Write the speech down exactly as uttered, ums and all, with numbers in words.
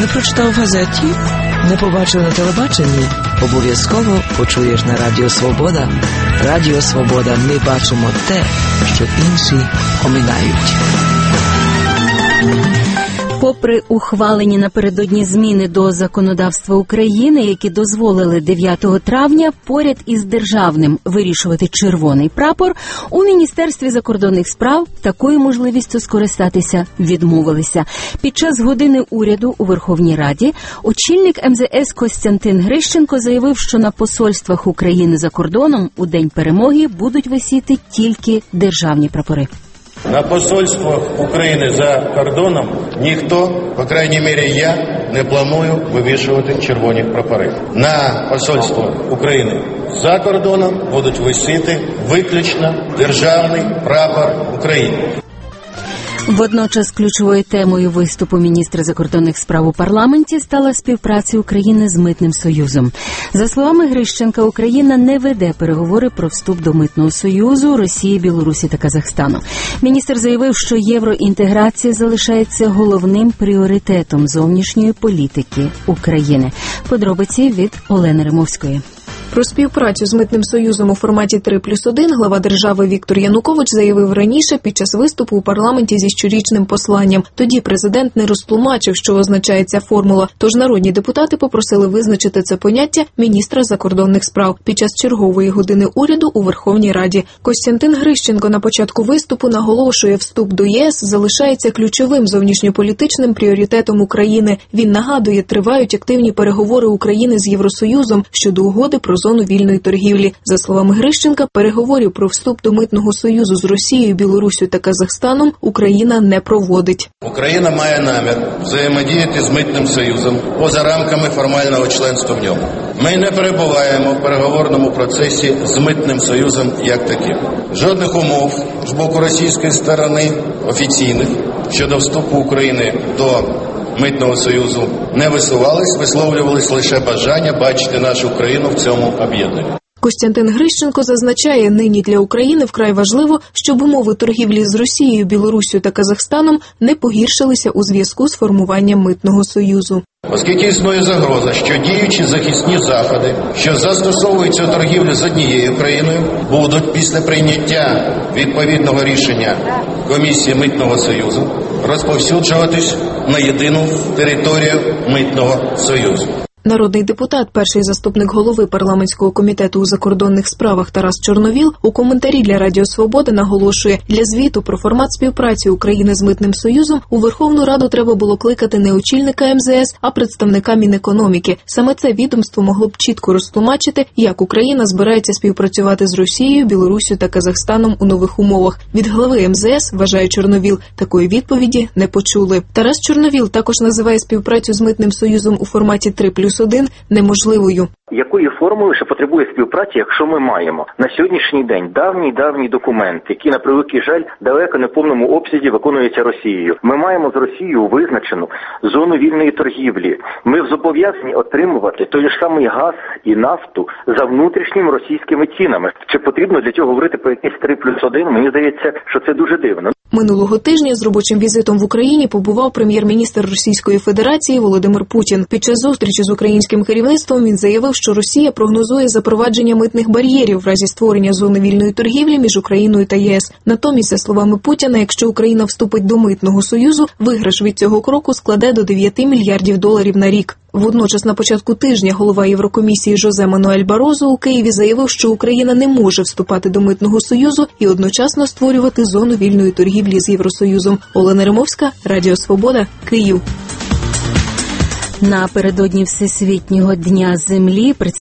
Не прочитав в газеті, не побачив на телебаченні, обов'язково почуєш на Радіо Свобода. Радіо Свобода, ми бачимо те, що інші оминають. Попри ухвалені напередодні зміни до законодавства України, які дозволили дев'ятого травня поряд із державним вирішувати червоний прапор, у Міністерстві закордонних справ такою можливістю скористатися відмовилися. Під час години уряду у Верховній Раді очільник ем зе ес Костянтин Грищенко заявив, що на посольствах України за кордоном у День перемоги будуть висіти тільки державні прапори. На посольствах України за кордоном ніхто, по крайній мірі я, не планую вивішувати червоні прапори. На посольствах України за кордоном будуть висіти виключно державний прапор України. Водночас ключовою темою виступу міністра закордонних справ у парламенті стала співпраця України з Митним Союзом. За словами Грищенка, Україна не веде переговори про вступ до Митного Союзу Росії, Білорусі та Казахстану. Міністр заявив, що євроінтеграція залишається головним пріоритетом зовнішньої політики України. Подробиці від Олени Римовської. Про співпрацю з Митним Союзом у форматі три плюс один глава держави Віктор Янукович заявив раніше під час виступу у парламенті зі щорічним посланням. Тоді президент не розтлумачив, що означає ця формула, тож народні депутати попросили визначити це поняття міністра закордонних справ під час чергової години уряду у Верховній Раді. Костянтин Грищенко на початку виступу наголошує, вступ до ЄС залишається ключовим зовнішньополітичним пріоритетом України. Він нагадує, тривають активні переговори України з Євросоюзом щодо угоди про зону вільної торгівлі. За словами Грищенка, переговорів про вступ до Митного Союзу з Росією, Білоруссю та Казахстаном Україна не проводить. Україна має намір взаємодіяти з Митним Союзом поза рамками формального членства в ньому. Ми не перебуваємо в переговорному процесі з Митним Союзом як таким. Жодних умов з боку російської сторони офіційних щодо вступу України до Митного Союзу не висувались, висловлювались лише бажання бачити нашу країну в цьому об'єднанні. Костянтин Грищенко зазначає, нині для України вкрай важливо, щоб умови торгівлі з Росією, Білоруссю та Казахстаном не погіршилися у зв'язку з формуванням Митного Союзу. Оскільки існує загроза, що діючі захисні заходи, що застосовуються у торгівлі з однією країною, будуть після прийняття відповідного рішення Комісії Митного Союзу розповсюджуватись на єдину територію Митного Союзу. Народний депутат, перший заступник голови парламентського комітету у закордонних справах Тарас Чорновіл у коментарі для Радіо Свобода наголошує, для звіту про формат співпраці України з Митним Союзом у Верховну Раду треба було кликати не очільника ем зе ес, а представника Мінекономіки. Саме це відомство могло б чітко розтлумачити, як Україна збирається співпрацювати з Росією, Білоруссю та Казахстаном у нових умовах. Від глави ем зе ес, вважає Чорновіл, такої відповіді не почули. Тарас Чорновіл також називає співпрацю з Митним Союзом у форматі три плюс один неможливою. Якої формули ще потребує співпраці, якщо ми маємо на сьогоднішній день давній-давній документ, який, на превеликий жаль, далеко не в повному обсязі виконується Росією. Ми маємо з Росією визначену зону вільної торгівлі. Ми зобов'язані отримувати той ж самий газ і нафту за внутрішніми російськими цінами. Чи потрібно для цього говорити про якийсь три плюс один? Мені здається, що це дуже дивно. Минулого тижня з робочим візитом в Україні побував прем'єр-міністр Російської Федерації Володимир Путін. Під час зустрічі з українським керівництвом він заявив, що Росія прогнозує запровадження митних бар'єрів в разі створення зони вільної торгівлі між Україною та ЄС. Натомість, за словами Путіна, якщо Україна вступить до Митного Союзу, виграш від цього кроку складе до дев'яти мільярдів доларів на рік. Водночас на початку тижня голова Єврокомісії Жозе Мануель Барозо у Києві заявив, що Україна не може вступати до Митного Союзу і одночасно створювати зону вільної торгівлі з Євросоюзом. Олена Римовська, Радіо Свобода, Київ. Напередодні Всесвітнього дня землі